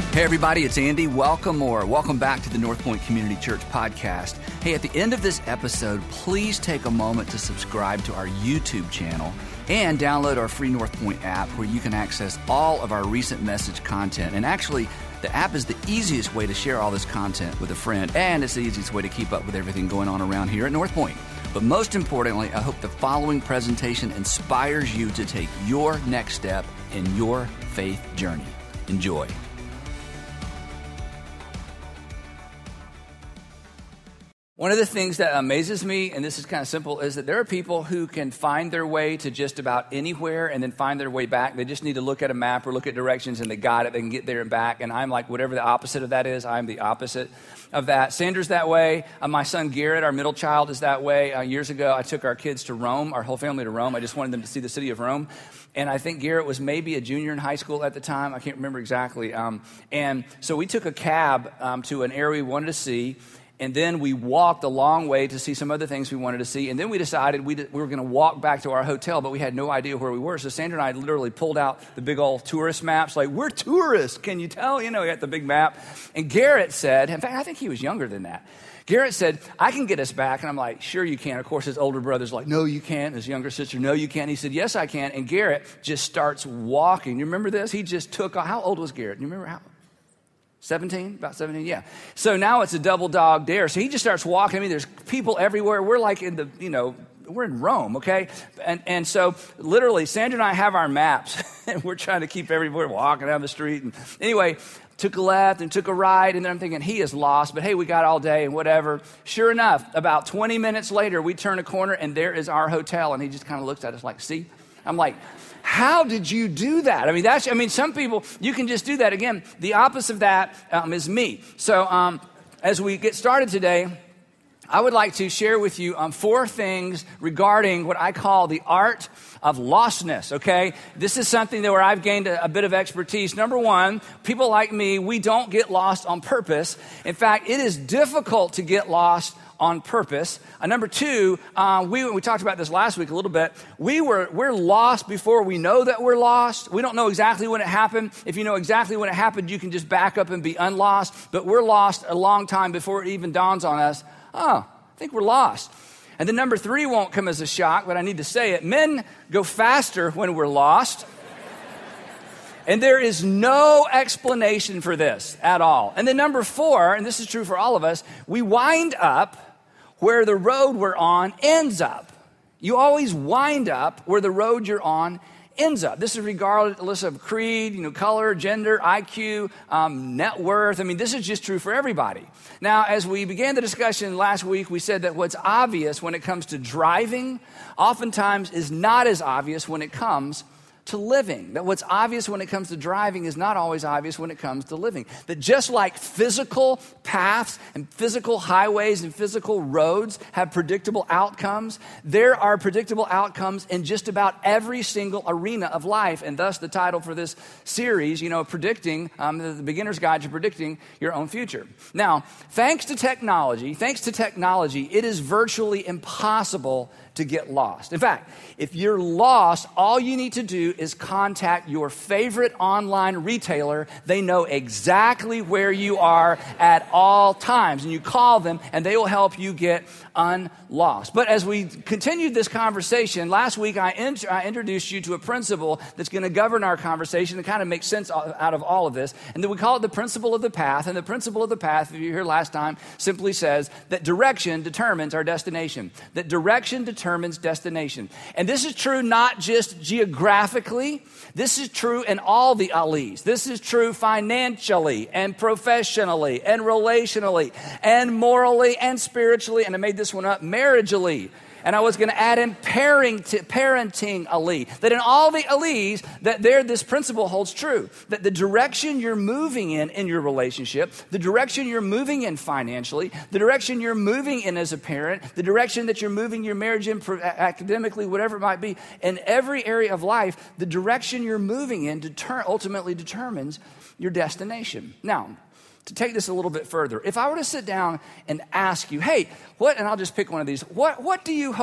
Hey everybody, it's Andy. Welcome back to the North Point Community Church podcast. Hey, at the end of this episode, please take a moment to subscribe to our YouTube channel and download our free North Point app where you can access all of our recent message content. And actually, the app is the easiest way to share all this content with a friend, and it's the easiest way to keep up with everything going on around here at North Point. But most importantly, I hope the following presentation inspires you to take your next step in your faith journey. Enjoy. One of the things that amazes me, and this is kind of simple, is that there are people who can find their way to just about anywhere and then find their way back. They just need to look at a map or look at directions and they got it. They can get there and back. And I'm like, whatever the opposite of that is, I'm the opposite of that. Sandra's that way. My son Garrett, our middle child, is that way. Years ago, I took our kids to Rome, our whole family to Rome. I just wanted them to see the city of Rome. And I think Garrett was maybe a junior in high school at the time. I can't remember exactly. And so we took a cab to an area we wanted to see. And then we walked a long way to see some other things we wanted to see. And then we decided we were going to walk back to our hotel, but we had no idea where we were. So Sandra and I literally pulled out the big old tourist maps, like, we're tourists, can you tell? You know, we got the big map. And Garrett said, in fact, I think he was younger than that. Garrett said, I can get us back. And I'm like, sure you can. Of course, his older brother's like, no, you can't. His younger sister, no, you can't. He said, yes, I can. And Garrett just starts walking. You remember this? He just took, how old was Garrett? You remember how? 17? About 17, yeah. So now it's a double dog dare. So he just starts walking. I mean, there's people everywhere. We're like in the, we're in Rome, okay? And so literally, Sandra and I have our maps, and we're trying to keep everywhere walking down the street. And anyway, took a left and took a right, and then I'm thinking, he is lost, but hey, we got all day and whatever. Sure enough, about 20 minutes later, we turn a corner, and there is our hotel, and he just kind of looks at us like, see? I'm like, how did you do that? I mean, some people, you can just do that. Again, the opposite of that is me. So as we get started today, I would like to share with you 4 things regarding what I call the art of lostness, okay? This is something where I've gained a bit of expertise. Number 1, people like me, we don't get lost on purpose. In fact, it is difficult to get lost on purpose. Number 2, we talked about this last week a little bit. We're lost before we know that we're lost. We don't know exactly when it happened. If you know exactly when it happened, you can just back up and be unlost. But we're lost a long time before it even dawns on us, I think we're lost. And then number 3 won't come as a shock, but I need to say it. Men go faster when we're lost. And there is no explanation for this at all. And then number 4, and this is true for all of us, we wind up where the road we're on ends up. You always wind up where the road you're on ends up. This is regardless of creed, color, gender, IQ, net worth. I mean, this is just true for everybody. Now, as we began the discussion last week, we said that what's obvious when it comes to driving oftentimes is not as obvious when it comes to living. That what's obvious when it comes to driving is not always obvious when it comes to living. That just like physical paths and physical highways and physical roads have predictable outcomes, there are predictable outcomes in just about every single arena of life. And thus the title for this series, predicting, the beginner's guide to predicting your own future. Now, thanks to technology, it is virtually impossible to get lost. In fact, if you're lost, all you need to do is contact your favorite online retailer. They know exactly where you are at all times. And you call them and they will help you get unlost. But as we continued this conversation, last week I introduced you to a principle that's going to govern our conversation and kind of make sense out of all of this. And then we call it the principle of the path. And the principle of the path, if you were here last time, simply says that direction determines our destination. That direction determines destination. And this is true not just geographically. This is true in all the alleys. This is true financially and professionally and relationally and morally and spiritually. And I made this one up, marriageally. And I was going to add in parenting alley. That in all the alleys, that this principle holds true. That the direction you're moving in your relationship, the direction you're moving in financially, the direction you're moving in as a parent, the direction that you're moving your marriage in academically, whatever it might be, in every area of life, the direction you're moving in ultimately determines your destination. Now, to take this a little bit further, if I were to sit down and ask you, hey, and I'll just pick one of these, what do you hope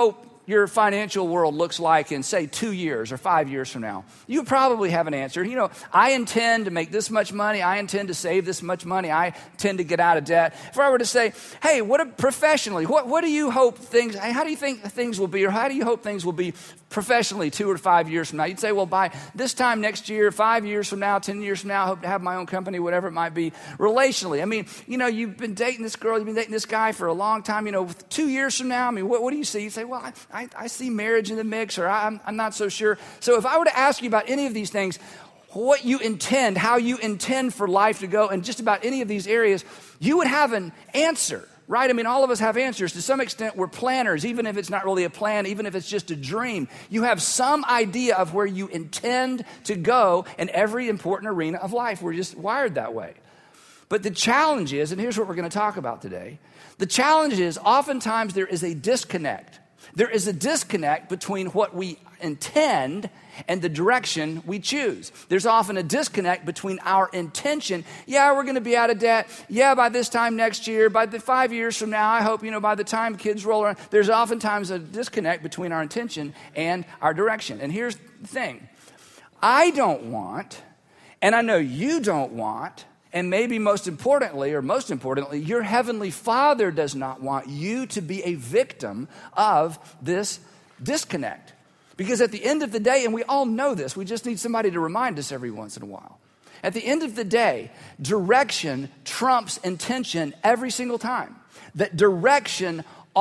your financial world looks like in, say, 2 years or 5 years from now, you probably have an answer. I intend to make this much money. I intend to save this much money. I intend to get out of debt. If I were to say, hey, professionally, what do you hope how do you think things will be, or how do you hope things will be professionally 2 or 5 years from now? You'd say, well, by this time next year, 5 years from now, 10 years from now, I hope to have my own company, whatever it might be. Relationally, you've been dating this girl, you've been dating this guy for a long time. 2 years from now, what do you see? You say, well, I see marriage in the mix, or I'm not so sure. So if I were to ask you about any of these things, what you intend, how you intend for life to go, and just about any of these areas, you would have an answer, right? All of us have answers. To some extent, we're planners, even if it's not really a plan, even if it's just a dream. You have some idea of where you intend to go in every important arena of life. We're just wired that way. But the challenge is, and here's what we're going to talk about today, the challenge is oftentimes there is a disconnect. There is a disconnect between what we intend and the direction we choose. There's often a disconnect between our intention. Yeah, we're going to be out of debt. Yeah, by this time next year, by the 5 years from now, I hope, by the time kids roll around, there's oftentimes a disconnect between our intention and our direction. And here's the thing. I don't want, and I know you don't want, and maybe most importantly, your Heavenly Father does not want you to be a victim of this disconnect. Because at the end of the day, and we all know this, we just need somebody to remind us every once in a while. At the end of the day, direction trumps intention every single time. That direction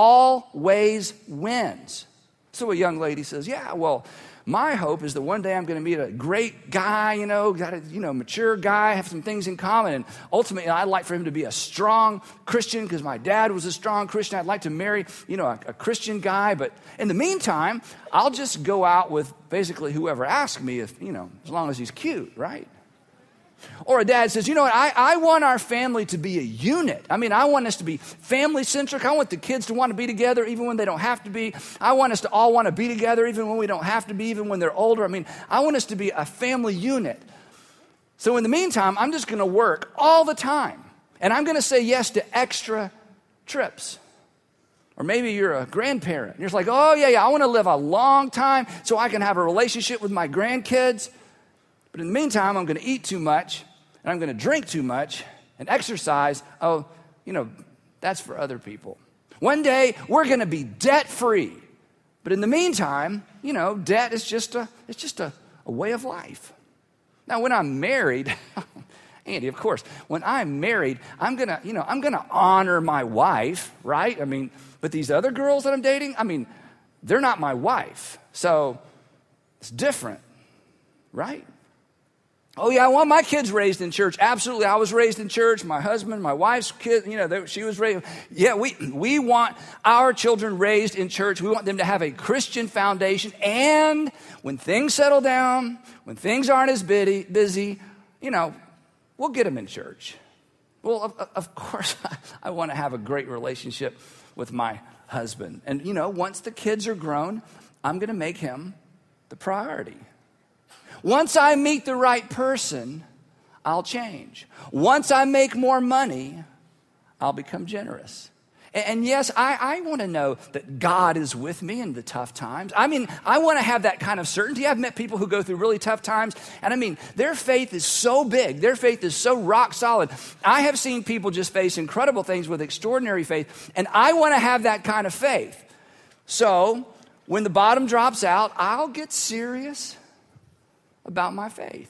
always wins. So a young lady says, yeah, well, my hope is that one day I'm going to meet a great guy, mature guy, have some things in common. And ultimately, I'd like for him to be a strong Christian because my dad was a strong Christian. I'd like to marry, a Christian guy. But in the meantime, I'll just go out with basically whoever asks me as long as he's cute, right? Or a dad says, I want our family to be a unit. I want us to be family-centric. I want the kids to want to be together even when they don't have to be. I want us to all want to be together even when we don't have to be, even when they're older. I want us to be a family unit. So in the meantime, I'm just going to work all the time. And I'm going to say yes to extra trips. Or maybe you're a grandparent. And you're just like, oh, yeah, I want to live a long time so I can have a relationship with my grandkids. But in the meantime, I'm going to eat too much, and I'm going to drink too much, and exercise. Oh, that's for other people. One day, we're going to be debt-free. But in the meantime, debt is just a way of life. Now, when I'm married, Andy, of course, when I'm married, I'm going to honor my wife, right? But these other girls that I'm dating, they're not my wife. So it's different, right? Oh, yeah, I want my kids raised in church. Absolutely, I was raised in church. My husband, my wife's kid, she was raised. Yeah, we want our children raised in church. We want them to have a Christian foundation. And when things settle down, when things aren't as busy, we'll get them in church. Well, of course, I want to have a great relationship with my husband. And, once the kids are grown, I'm going to make him the priority. Once I meet the right person, I'll change. Once I make more money, I'll become generous. And yes, I want to know that God is with me in the tough times. I want to have that kind of certainty. I've met people who go through really tough times, and their faith is so big. Their faith is so rock solid. I have seen people just face incredible things with extraordinary faith, and I want to have that kind of faith. So when the bottom drops out, I'll get serious about my faith.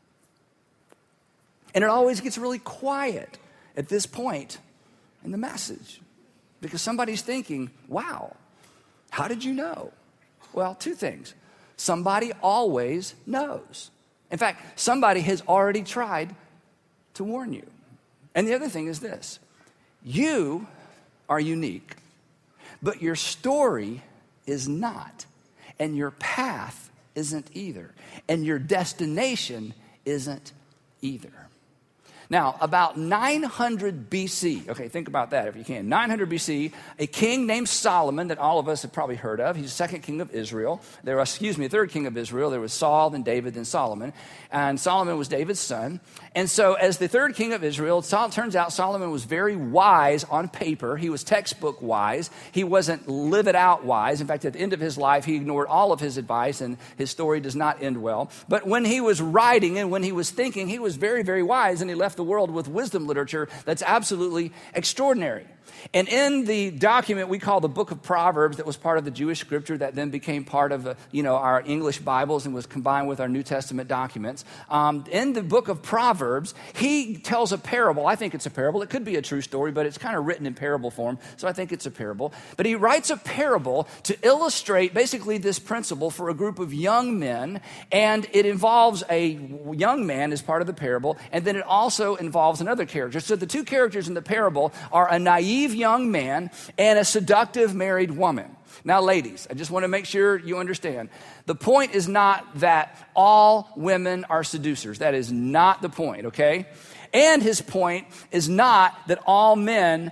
And it always gets really quiet at this point in the message because somebody's thinking, wow, how did you know? Well, two things. Somebody always knows. In fact, somebody has already tried to warn you. And the other thing is this. You are unique, but your story is not, and your path isn't either, and your destination isn't either. Now, about 900 BC, okay, think about that if you can. 900 BC, a king named Solomon that all of us have probably heard of. He's the second king of Israel. Third king of Israel. There was Saul, then David, then Solomon. And Solomon was David's son. And so as the third king of Israel, it turns out Solomon was very wise on paper. He was textbook wise. He wasn't live it out wise. In fact, at the end of his life, he ignored all of his advice, and his story does not end well. But when he was writing and when he was thinking, he was very, very wise, and he left the world with wisdom literature that's absolutely extraordinary. And in the document we call the Book of Proverbs, that was part of the Jewish scripture that then became part of our English Bibles and was combined with our New Testament documents. In the Book of Proverbs, he tells a parable. I think it's a parable. It could be a true story, but it's kind of written in parable form, so I think it's a parable. But he writes a parable to illustrate basically this principle for a group of young men, and it involves a young man as part of the parable, and then it also involves another character. So the two characters in the parable are a naive young man and a seductive married woman. Now, ladies, I just want to make sure you understand. The point is not that all women are seducers. That is not the point, okay? And his point is not that all men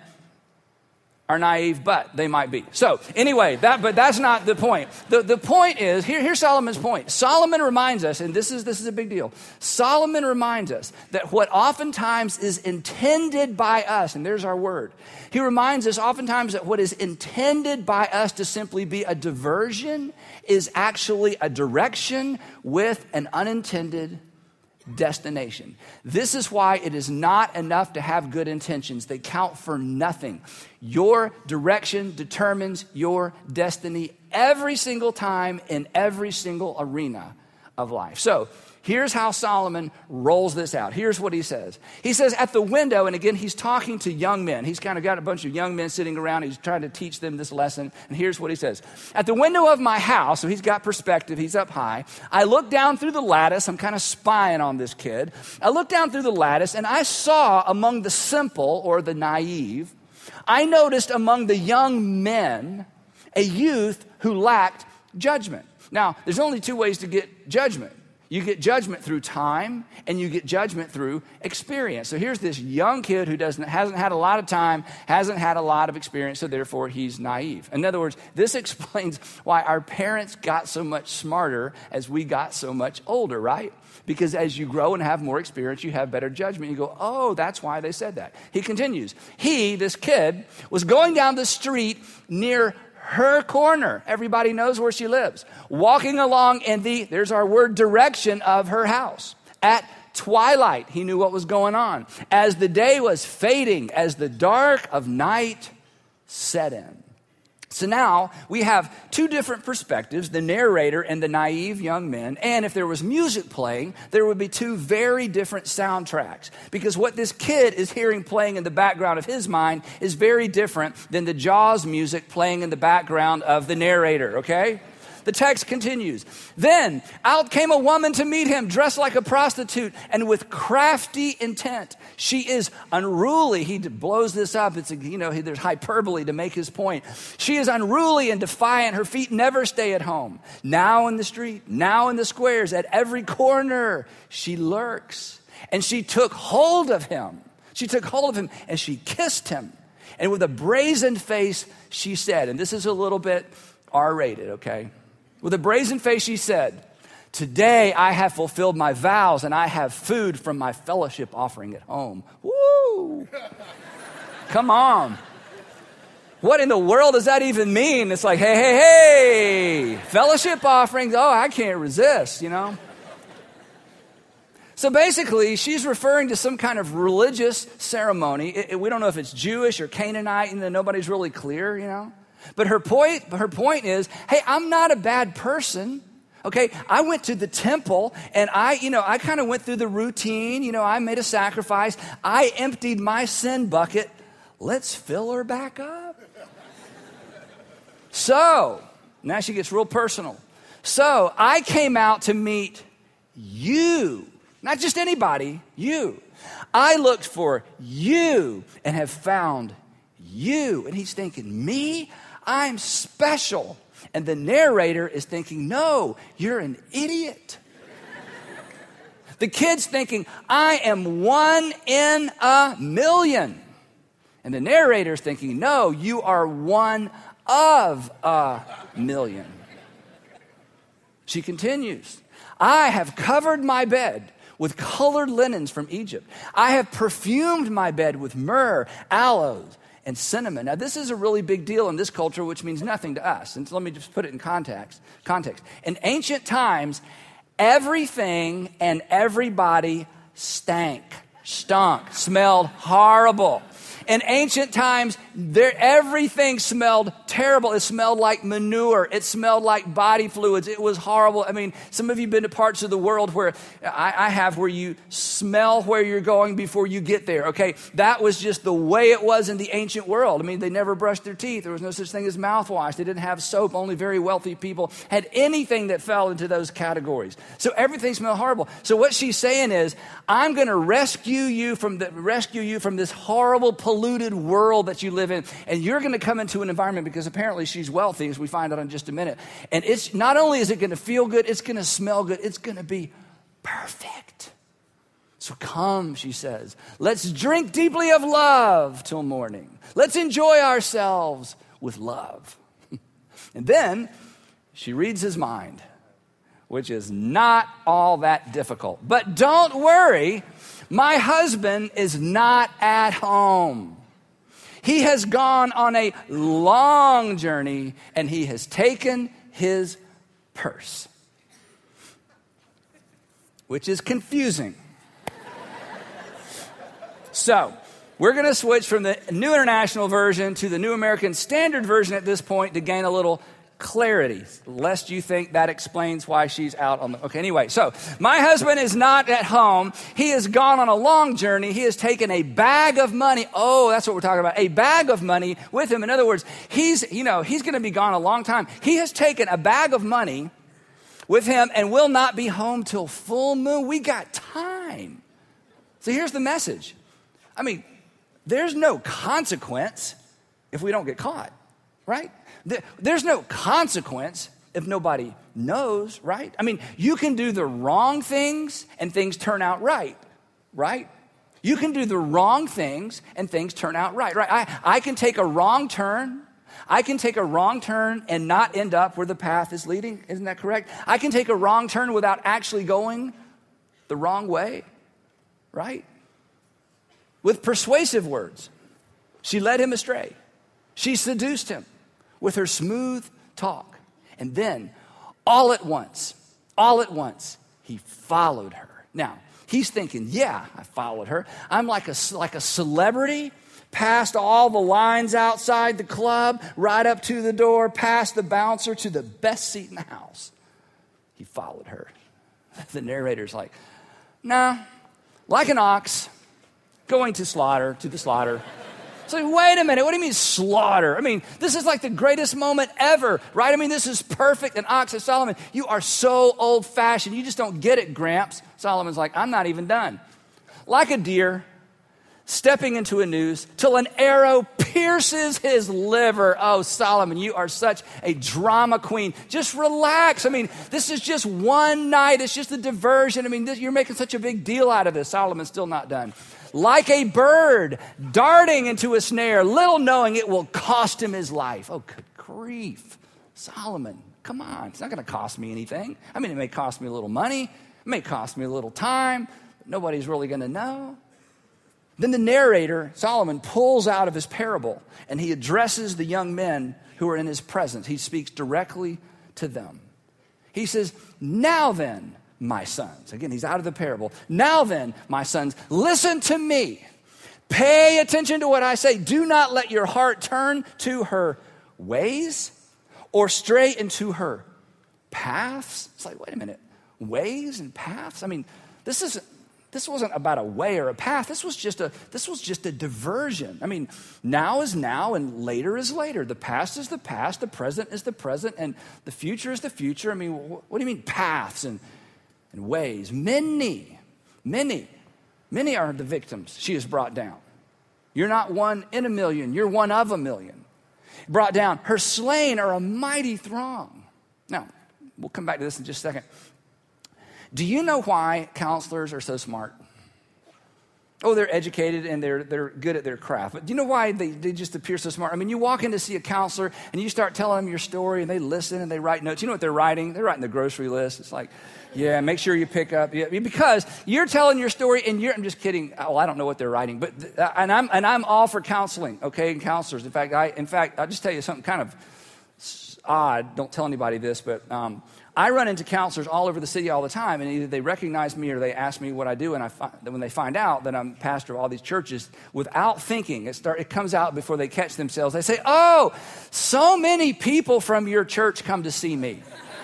are naive, but they might be. So anyway, but that's not the point. The point is, here's Solomon's point. Solomon reminds us, and this is a big deal. Solomon reminds us that what oftentimes is intended by us, and there's our word. He reminds us oftentimes that what is intended by us to simply be a diversion is actually a direction with an unintended destination. This is why it is not enough to have good intentions. They count for nothing. Your direction determines your destiny every single time in every single arena of life. So here's how Solomon rolls this out. Here's what he says. He says at the window, and again, he's talking to young men. He's kind of got a bunch of young men sitting around. He's trying to teach them this lesson. And here's what he says. At the window of my house, so he's got perspective. He's up high. I look down through the lattice. I'm kind of spying on this kid. I look down through the lattice, and I saw among the simple or the naive, I noticed among the young men a youth who lacked judgment. Now, there's only two ways to get judgment. You get judgment through time, and you get judgment through experience. So here's this young kid who hasn't had a lot of time, hasn't had a lot of experience, so therefore he's naive. In other words, this explains why our parents got so much smarter as we got so much older, right? Because as you grow and have more experience, you have better judgment. You go, oh, that's why they said that. He continues. This kid, was going down the street near her corner. Everybody knows where she lives. Walking along in there's our word, direction of her house. At twilight, he knew what was going on. As the day was fading, as the dark of night set in. So now we have two different perspectives, the narrator and the naive young men. And if there was music playing, there would be two very different soundtracks. Because what this kid is hearing playing in the background of his mind is very different than the Jaws music playing in the background of the narrator, okay? The text continues. Then out came a woman to meet him, dressed like a prostitute and with crafty intent. She is unruly. He blows this up. There's hyperbole to make his point. She is unruly and defiant. Her feet never stay at home. Now in the street, now in the squares, at every corner, she lurks. And she took hold of him. She took hold of him and she kissed him. And with a brazen face, she said, and this is a little bit R-rated, okay? With a brazen face, she said, today I have fulfilled my vows and I have food from my fellowship offering at home. Woo! Come on. What in the world does that even mean? It's like, hey, fellowship offerings. Oh, I can't resist, So basically, she's referring to some kind of religious ceremony. We don't know if it's Jewish or Canaanite, nobody's really clear, But her point is, hey, I'm not a bad person. Okay, I went to the temple and I kind of went through the routine. I made a sacrifice. I emptied my sin bucket. Let's fill her back up. So, now she gets real personal. So, I came out to meet you. Not just anybody, you. I looked for you and have found you. And he's thinking, me? I'm special. And the narrator is thinking, no, you're an idiot. The kid's thinking, I am 1 in a million. And the narrator's thinking, no, you are 1 of a million. She continues, I have covered my bed with colored linens from Egypt. I have perfumed my bed with myrrh, aloes, and cinnamon. Now, this is a really big deal in this culture, which means nothing to us. And so let me just put it in context. In ancient times, everything and everybody stunk, smelled horrible. In ancient times, everything smelled terrible. It smelled like manure. It smelled like body fluids. It was horrible. I mean, some of you have been to parts of the world where I have, where you smell where you're going before you get there, okay? That was just the way it was in the ancient world. I mean, they never brushed their teeth. There was no such thing as mouthwash. They didn't have soap. Only very wealthy people had anything that fell into those categories. So everything smelled horrible. So what she's saying is, I'm going to rescue you from this horrible, polluted world that you live in, and you're going to come into an environment, because apparently she's wealthy, as we find out in just a minute, and it's not only is it going to feel good, it's going to smell good, it's going to be perfect. So come, she says, let's drink deeply of love till morning. Let's enjoy ourselves with love. And then she reads his mind, which is not all that difficult. But don't worry, my husband is not at home. He has gone on a long journey, and he has taken his purse, which is confusing. So, we're going to switch from the New International Version to the New American Standard Version at this point to gain a little clarity, lest you think that explains why she's out on the... Okay, anyway, so my husband is not at home. He has gone on a long journey. He has taken a bag of money. Oh, that's what we're talking about. A bag of money with him. In other words, he's going to be gone a long time. He has taken a bag of money with him and will not be home till full moon. We got time. So here's the message. I mean, there's no consequence if we don't get caught, right? There's no consequence if nobody knows, right? I mean, you can do the wrong things and things turn out right? You can do the wrong things and things turn out right? I can take a wrong turn. I can take a wrong turn and not end up where the path is leading. Isn't that correct? I can take a wrong turn without actually going the wrong way, right? With persuasive words, she led him astray. She seduced him with her smooth talk. And then, all at once, he followed her. Now, he's thinking, yeah, I followed her. I'm like a celebrity, past all the lines outside the club, right up to the door, past the bouncer, to the best seat in the house. He followed her. The narrator's like, nah, like an ox going to the slaughter. So wait a minute, what do you mean slaughter? I mean, this is like the greatest moment ever, right? I mean, this is perfect. An ox of Solomon. You are so old-fashioned. You just don't get it, Gramps. Solomon's like, I'm not even done. Like a deer stepping into a noose till an arrow pierces his liver. Oh, Solomon, you are such a drama queen. Just relax. I mean, this is just one night. It's just a diversion. I mean, you're making such a big deal out of this. Solomon's still not done. Like a bird darting into a snare, little knowing it will cost him his life. Oh, good grief. Solomon, come on. It's not going to cost me anything. I mean, it may cost me a little money. It may cost me a little time. But nobody's really going to know. Then the narrator, Solomon, pulls out of his parable, and he addresses the young men who are in his presence. He speaks directly to them. He says, now then, my sons. Again, he's out of the parable. Now then, my sons, listen to me. Pay attention to what I say. Do not let your heart turn to her ways or stray into her paths. It's like, wait a minute, ways and paths? I mean, this wasn't about a way or a path. This was just a diversion. I mean, now is now and later is later. The past is the past, the present is the present, and the future is the future. I mean, what do you mean paths and ways? Many are the victims she has brought down. You're not one in a million, you're one of a million. Brought down. Her slain are a mighty throng. Now, we'll come back to this in just a second. Do you know why counselors are so smart? Oh, they're educated and they're good at their craft. But do you know why they just appear so smart? I mean, you walk in to see a counselor and you start telling them your story and they listen and they write notes. You know what they're writing? They're writing the grocery list. It's like, yeah, make sure you pick up. Yeah, because you're telling your story and I'm just kidding. Well, I don't know what they're writing, but and I'm all for counseling, okay, and counselors. In fact, I'll just tell you something kind of odd. Don't tell anybody this, but I run into counselors all over the city all the time, and either they recognize me or they ask me what I do, and when they find out that I'm pastor of all these churches, without thinking, it comes out before they catch themselves. They say, oh, so many people from your church come to see me.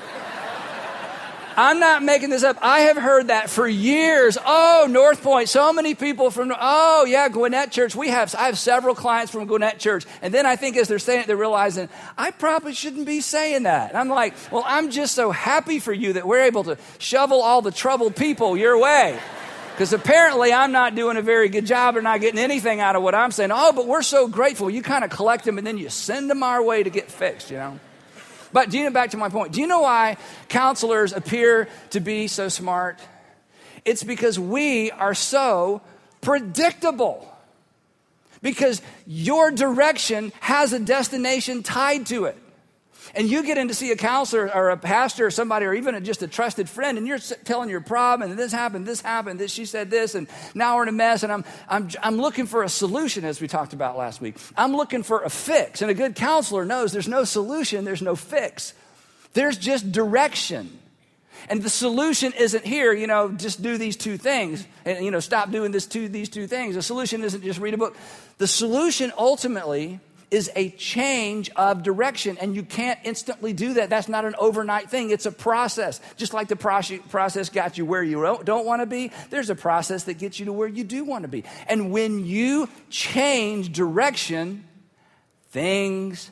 I'm not making this up. I have heard that for years. Oh, North Point, so many people from, oh, yeah, Gwinnett Church. I have several clients from Gwinnett Church. And then I think as they're saying it, they're realizing, I probably shouldn't be saying that. And I'm like, well, I'm just so happy for you that we're able to shovel all the troubled people your way. Because apparently I'm not doing a very good job or not getting anything out of what I'm saying. Oh, but we're so grateful. You kind of collect them and then you send them our way to get fixed, you know. But back to my point. Do you know why counselors appear to be so smart? It's because we are so predictable. Because your direction has a destination tied to it. And you get in to see a counselor or a pastor or somebody or even just a trusted friend, and you're telling your problem, and this happened, she said this, and now we're in a mess, and I'm looking for a solution, as we talked about last week. I'm looking for a fix, and a good counselor knows there's no solution, there's no fix. There's just direction. And the solution isn't here, just do these two things, and, stop doing these two things. The solution isn't just read a book. The solution ultimately is a change of direction, and you can't instantly do that. That's not an overnight thing. It's a process. Just like the process got you where you don't want to be, there's a process that gets you to where you do want to be. And when you change direction, things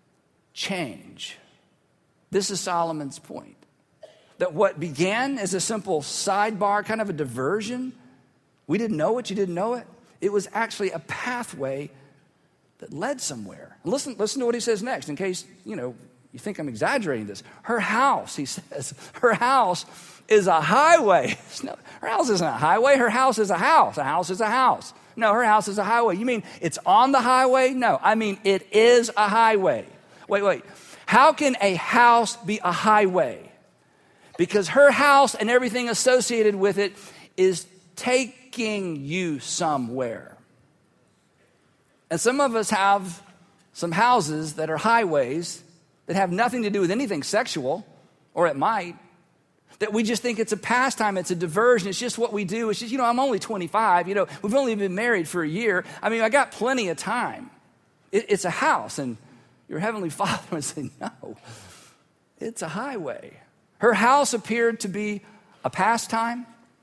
change. This is Solomon's point. That what began as a simple sidebar, kind of a diversion, we didn't know it, you didn't know it. It was actually a pathway that led somewhere. Listen to what he says next, in case, you think I'm exaggerating this. Her house, he says, her house is a highway. No, her house isn't a highway. Her house is a house. A house is a house. No, her house is a highway. You mean it's on the highway? No, I mean it is a highway. Wait. How can a house be a highway? Because her house and everything associated with it is taking you somewhere. And some of us have some houses that are highways that have nothing to do with anything sexual, or it might, that we just think it's a pastime, it's a diversion, it's just what we do. It's just, I'm only 25, we've only been married for a year. I mean, I got plenty of time. It's a house, and your Heavenly Father would say, no, it's a highway. Her house appeared to be a pastime.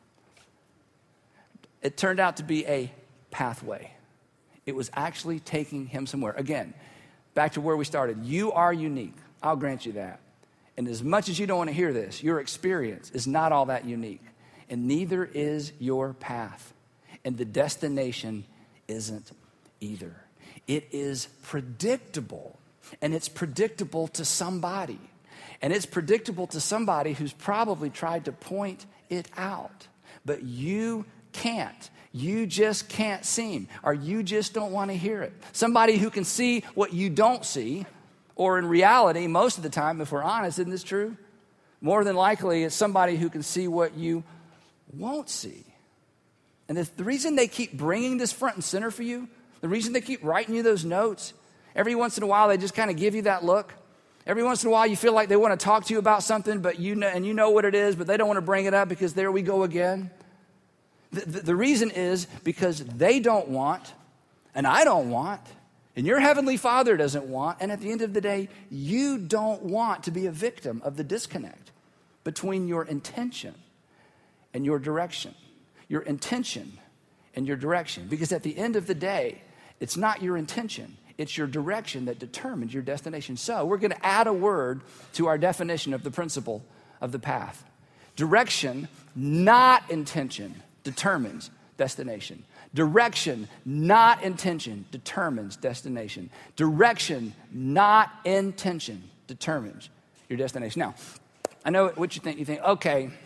It turned out to be a pathway. It was actually taking him somewhere. Again, back to where we started. You are unique. I'll grant you that. And as much as you don't want to hear this, your experience is not all that unique. And neither is your path. And the destination isn't either. It is predictable. And it's predictable to somebody. And it's predictable to somebody who's probably tried to point it out. But you can't. You just can't see, or you just don't want to hear it. Somebody who can see what you don't see, or in reality, most of the time, if we're honest, isn't this true? More than likely, it's somebody who can see what you won't see. And the reason they keep bringing this front and center for you, the reason they keep writing you those notes, every once in a while they just kind of give you that look. Every once in a while you feel like they want to talk to you about something, but you know what it is, but they don't want to bring it up because there we go again. The reason is because they don't want, and I don't want, and your Heavenly Father doesn't want, and at the end of the day, you don't want to be a victim of the disconnect between your intention and your direction. Your intention and your direction. Because at the end of the day, it's not your intention, it's your direction that determines your destination. So we're going to add a word to our definition of the principle of the path. Direction, not intention, determines destination. Direction, not intention, determines destination. Direction, not intention, determines your destination. Now, I know what you think. You think, okay,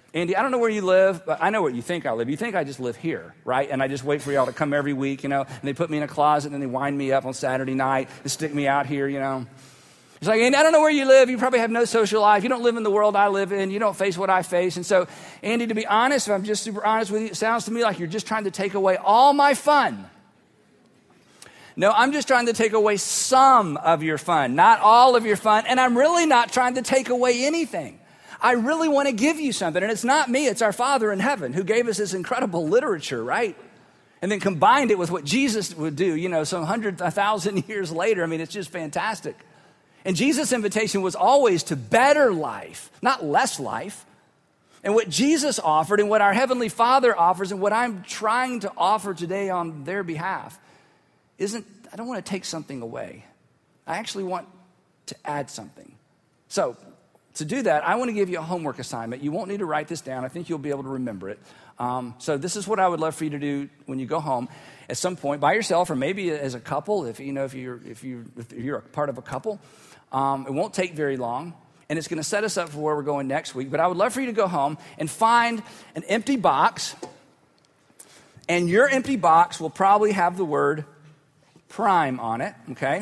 Andy, I don't know where you live, but I know where you think I live. You think I just live here, right? And I just wait for y'all to come every week, and they put me in a closet, and then they wind me up on Saturday night and stick me out here, It's like, Andy, I don't know where you live. You probably have no social life. You don't live in the world I live in. You don't face what I face. And so, Andy, to be honest, if I'm just super honest with you, it sounds to me like you're just trying to take away all my fun. No, I'm just trying to take away some of your fun, not all of your fun. And I'm really not trying to take away anything. I really want to give you something. And it's not me, it's our Father in heaven who gave us this incredible literature, right? And then combined it with what Jesus would do, some 1,000 years later. I mean, it's just fantastic. And Jesus' invitation was always to better life, not less life. And what Jesus offered and what our Heavenly Father offers and what I'm trying to offer today on their behalf I don't want to take something away. I actually want to add something. So, to do that, I want to give you a homework assignment. You won't need to write this down. I think you'll be able to remember it. So this is what I would love for you to do when you go home at some point by yourself, or maybe as a couple. If you're a part of a couple, it won't take very long, and it's going to set us up for where we're going next week. But I would love for you to go home and find an empty box, and your empty box will probably have the word Prime on it. Okay.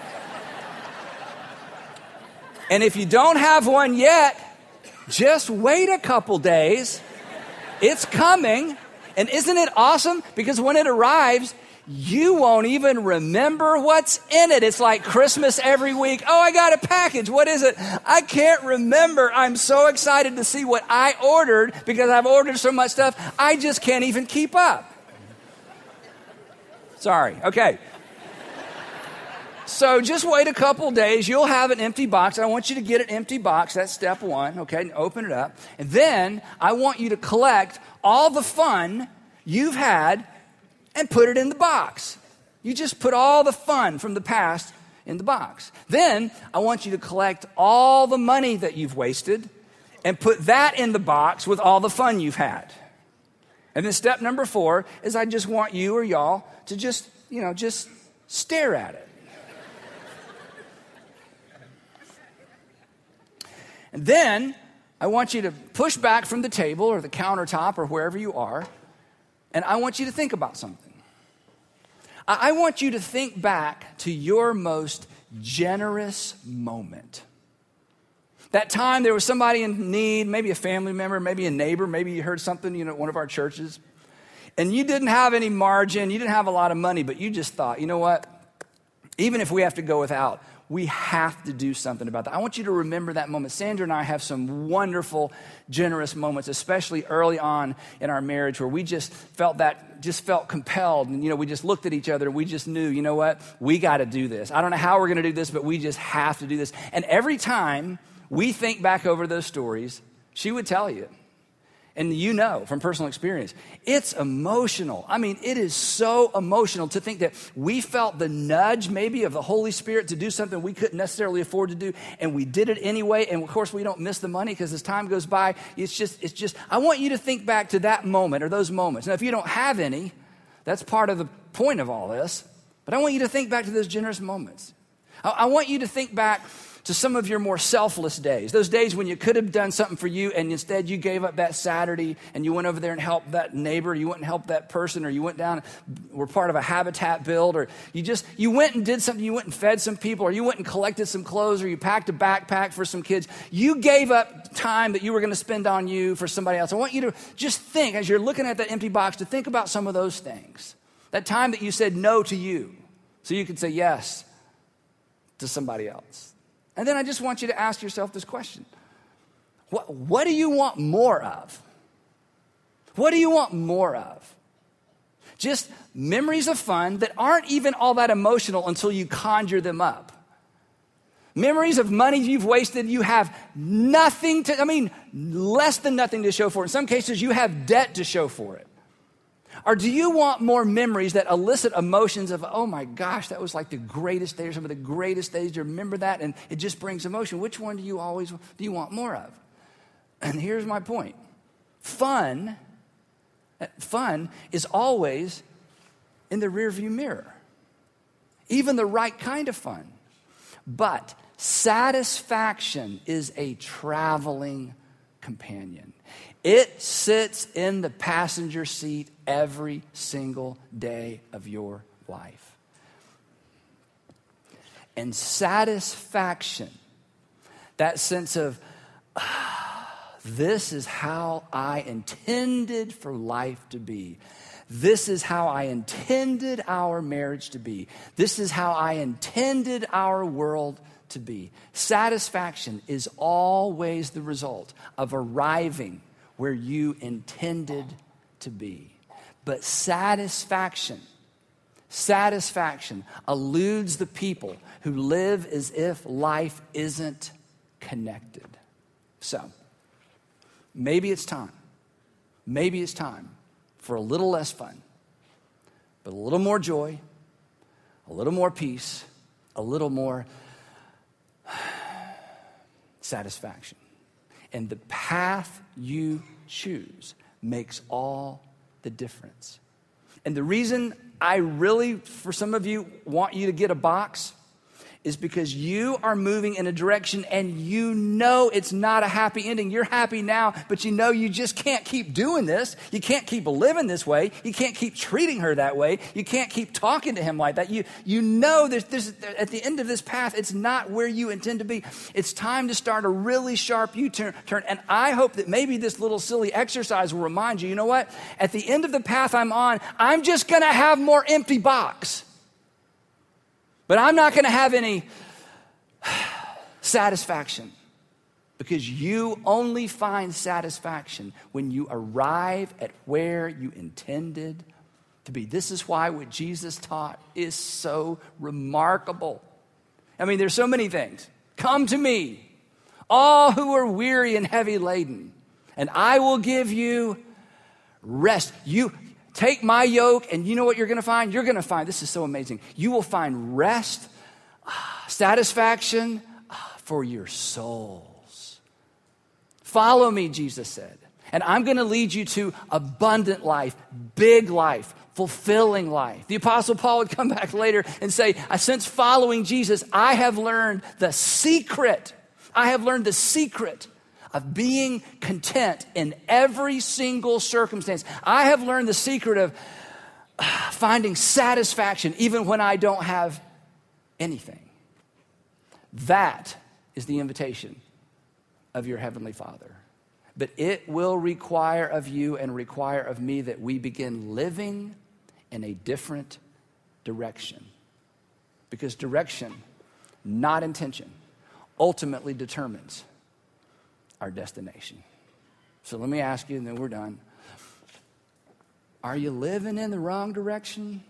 And if you don't have one yet, just wait a couple days. It's coming. And isn't it awesome? Because when it arrives, you won't even remember what's in it. It's like Christmas every week. Oh, I got a package. What is it? I can't remember. I'm so excited to see what I ordered because I've ordered so much stuff. I just can't even keep up. Sorry. Okay. So just wait a couple days. You'll have an empty box. I want you to get an empty box. That's step one, okay? And open it up. And then I want you to collect all the fun you've had and put it in the box. You just put all the fun from the past in the box. Then I want you to collect all the money that you've wasted and put that in the box with all the fun you've had. And then step number 4 is I just want you or y'all to just stare at it. And then I want you to push back from the table or the countertop or wherever you are, and I want you to think about something. I want you to think back to your most generous moment. That time there was somebody in need, maybe a family member, maybe a neighbor, maybe you heard something, at one of our churches, and you didn't have any margin, you didn't have a lot of money, but you just thought, you know what? Even if we have to go without, we have to do something about that. I want you to remember that moment. Sandra and I have some wonderful, generous moments, especially early on in our marriage where we just felt compelled. And, we just looked at each other and we just knew, you know what? We got to do this. I don't know how we're going to do this, but we just have to do this. And every time we think back over those stories, she would tell you, and from personal experience, it's emotional. I mean, it is so emotional to think that we felt the nudge maybe of the Holy Spirit to do something we couldn't necessarily afford to do, and we did it anyway, and of course we don't miss the money because as time goes by, it's just, I want you to think back to that moment or those moments. Now, if you don't have any, that's part of the point of all this, but I want you to think back to those generous moments. I want you to think back to some of your more selfless days, those days when you could have done something for you and instead you gave up that Saturday and you went over there and helped that neighbor, you went and helped that person, or you went down, were part of a habitat build, or you went and did something, you went and fed some people, or you went and collected some clothes, or you packed a backpack for some kids. You gave up time that you were going to spend on you for somebody else. I want you to just think, as you're looking at that empty box, to think about some of those things. That time that you said no to you so you could say yes to somebody else. And then I just want you to ask yourself this question. What do you want more of? What do you want more of? Just memories of fun that aren't even all that emotional until you conjure them up. Memories of money you've wasted, you have less than nothing to show for it. In some cases, you have debt to show for it. Or do you want more memories that elicit emotions of, oh my gosh, that was like the greatest day or some of the greatest days. Do you remember that? And it just brings emotion. Which one do you want more of? And here's my point. Fun is always in the rearview mirror. Even the right kind of fun. But satisfaction is a traveling companion. It sits in the passenger seat every single day of your life. And satisfaction, that sense of, this is how I intended for life to be. This is how I intended our marriage to be. This is how I intended our world to be. Satisfaction is always the result of arriving where you intended to be. But satisfaction eludes the people who live as if life isn't connected. So, maybe it's time for a little less fun, but a little more joy, a little more peace, a little more satisfaction. And the path you choose makes all the difference. And the reason I really, for some of you, want you to get a box is because you are moving in a direction and you know it's not a happy ending. You're happy now, but you know you just can't keep doing this. You can't keep living this way. You can't keep treating her that way. You can't keep talking to him like that. You know there's at the end of this path, it's not where you intend to be. It's time to start a really sharp U-turn. And I hope that maybe this little silly exercise will remind you, you know what? At the end of the path I'm on, I'm just going to have more empty box. But I'm not going to have any satisfaction, because you only find satisfaction when you arrive at where you intended to be. This is why what Jesus taught is so remarkable. I mean, there's so many things. Come to me, all who are weary and heavy laden, and I will give you rest. You take my yoke, and you know what you're going to find? You're going to find, this is so amazing, you will find rest, satisfaction for your souls. Follow me, Jesus said, and I'm going to lead you to abundant life, big life, fulfilling life. The Apostle Paul would come back later and say, since following Jesus, I have learned the secret. I have learned the secret of being content in every single circumstance. I have learned the secret of finding satisfaction even when I don't have anything. That is the invitation of your Heavenly Father. But it will require of you and require of me that we begin living in a different direction. Because direction, not intention, ultimately determines our destination. So let me ask you, and then we're done. Are you living in the wrong direction?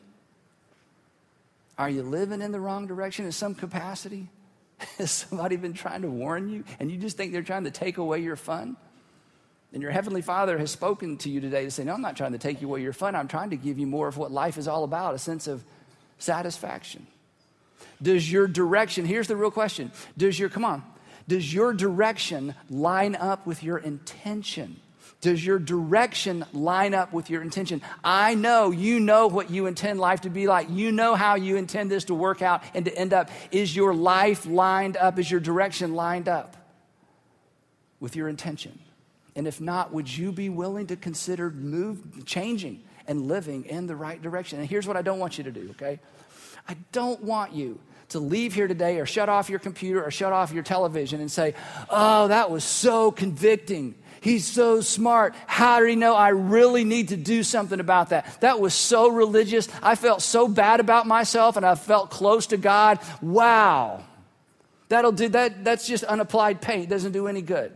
Are you living in the wrong direction in some capacity? Has somebody been trying to warn you, and you just think they're trying to take away your fun? And your Heavenly Father has spoken to you today to say, no, I'm not trying to take away your fun. I'm trying to give you more of what life is all about, a sense of satisfaction. Does your direction, here's the real question, does your direction line up with your intention? Does your direction line up with your intention? I know you know what you intend life to be like. You know how you intend this to work out and to end up. Is your life lined up? Is your direction lined up with your intention? And if not, would you be willing to consider changing and living in the right direction? And here's what I don't want you to do, okay? I don't want you to leave here today or shut off your computer or shut off your television and say, oh, that was so convicting. He's so smart. How did he know I really need to do something about that? That was so religious. I felt so bad about myself and I felt close to God. Wow. That'll do that. That's just unapplied paint. It doesn't do any good.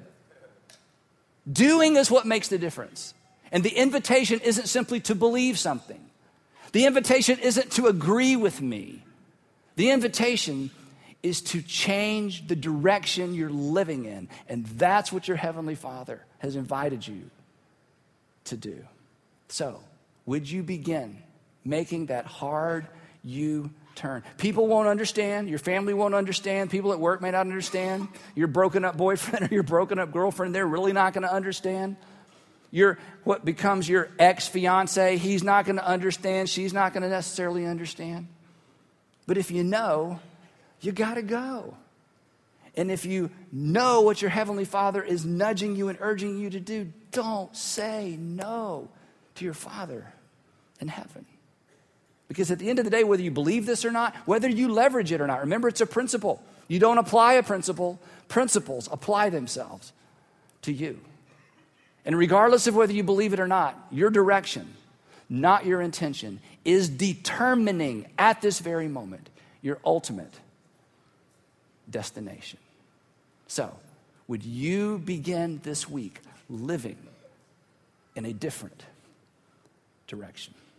Doing is what makes the difference. And the invitation isn't simply to believe something. The invitation isn't to agree with me. The invitation is to change the direction you're living in. And that's what your Heavenly Father has invited you to do. So, would you begin making that hard U-turn? People won't understand. Your family won't understand. People at work may not understand. Your broken up boyfriend or your broken up girlfriend, they're really not going to understand. What becomes your ex-fiance, he's not going to understand. She's not going to necessarily understand. But if you know, you got to go. And if you know what your Heavenly Father is nudging you and urging you to do, don't say no to your Father in heaven. Because at the end of the day, whether you believe this or not, whether you leverage it or not, remember it's a principle. You don't apply a principle. Principles apply themselves to you. And regardless of whether you believe it or not, your direction, not your intention, is determining at this very moment your ultimate destination. So, would you begin this week living in a different direction?